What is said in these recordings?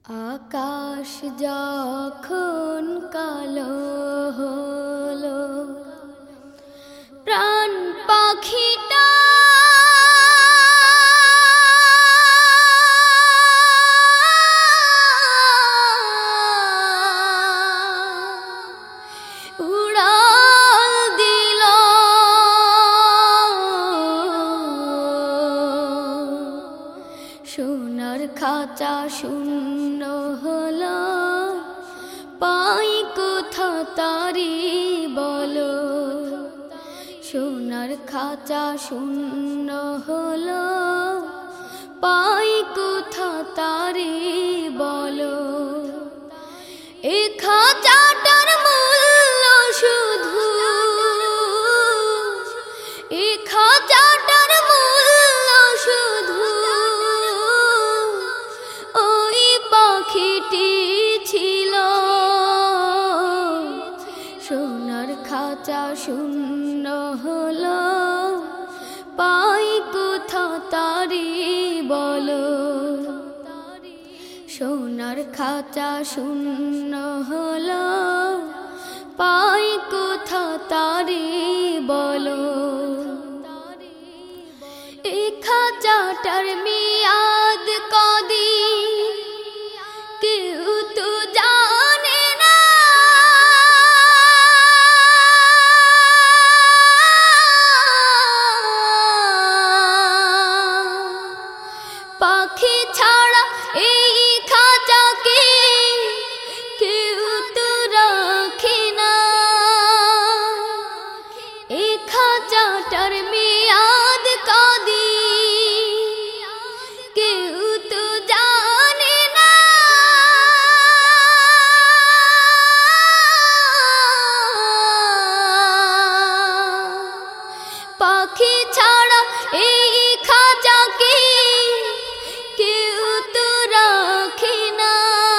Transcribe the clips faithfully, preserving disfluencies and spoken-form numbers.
আকাশ যখন কালো হলো, প্রাণ পাখিটা উড়াল দিল। সোনার খাঁচা শূন্য হলো, পাই কোথা তারি বলো। সোনার খাঁচা শূন্য হলো, পাই কোথা তারি বলো। এ খাঁচাটার মূল্য শুধু, এ খাঁচাটার মূল্য শুধু ওই পাখিটি ছিল। সোনার খাঁচা শূন্য হলো, পাই কোথা তারি বলো। সোনার খাঁচা শূন্য হলো, পাই কোথা তারি বলো। এই খাঁচাটার মেয়াদ কদিন কেউ তো জানে না। পাখি ছাড়া এই খাঁচাকে কেউ তো রাখে না। এই খাঁচাটার মেয়াদ কদিন কেউ তো জানে না। পাখি ছাড়া এই খাঁচাকে কেউ তো রাখে না।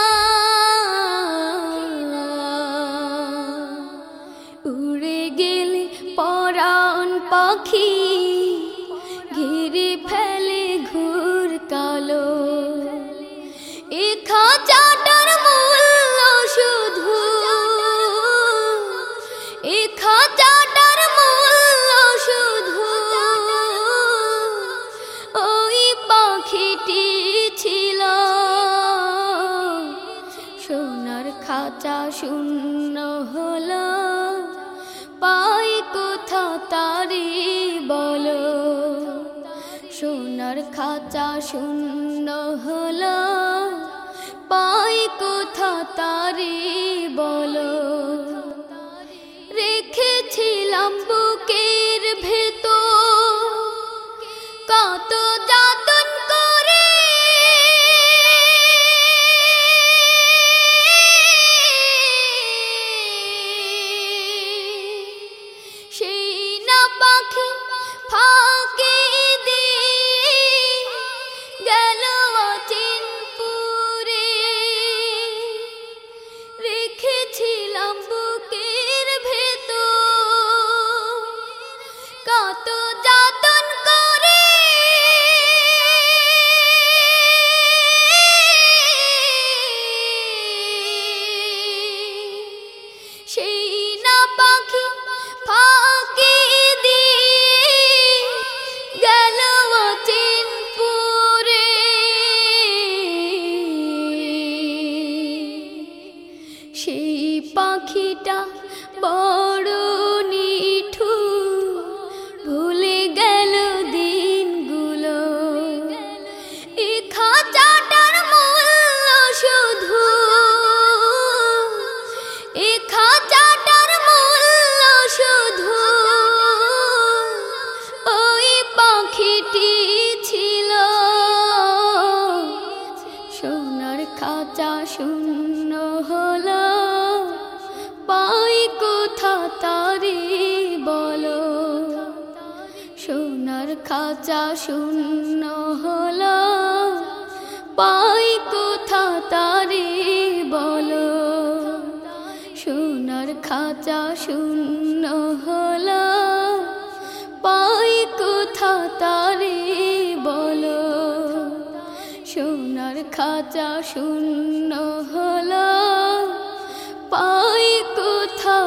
উড়ে গেলে পরাণ পাখি ঘিরে ফেলে ঘুর কালো। এ খাঁচাটার মূল্য শুধু, এ খাঁচাটার মূল্য শুধু ওই পাখিটি ছিল। সোনার খাঁচা শূন্য হলো, পাই কোথা তারি বলো। সোনার খাঁচা শূন্য হলো, পাই কোথা তারি বলো। রেখেছিলাম বুকের ভেতর কত যতন করে। সেই না পাখি ফাঁকি দিয়ে গেল অচিনপুরে। রেখেছিলাম বুকের ভেতর কত যতন করে। সেই না পাখি ফাঁকি দিয়ে গেল অচিনপুরে। সেই পাখিটা বড় নিঠুর, ভুলে গেল দিনগুলো। এ খাঁচাটার মূল্য শুধু, এ খাঁচাটার মূল্য শুধু ওই পাখিটি ছিল। সোনার খাঁচা শূন্য হলো, পাই কোথা তারি বলো। সোনার খাঁচা শূন্য হলো, পাই কোথা তারি বলো। সোনার খাঁচা শূন্য হলো, পাই কোথা তারি বলো। সোনার সোনার খাঁচা শূন্য হলো, পাই কোথা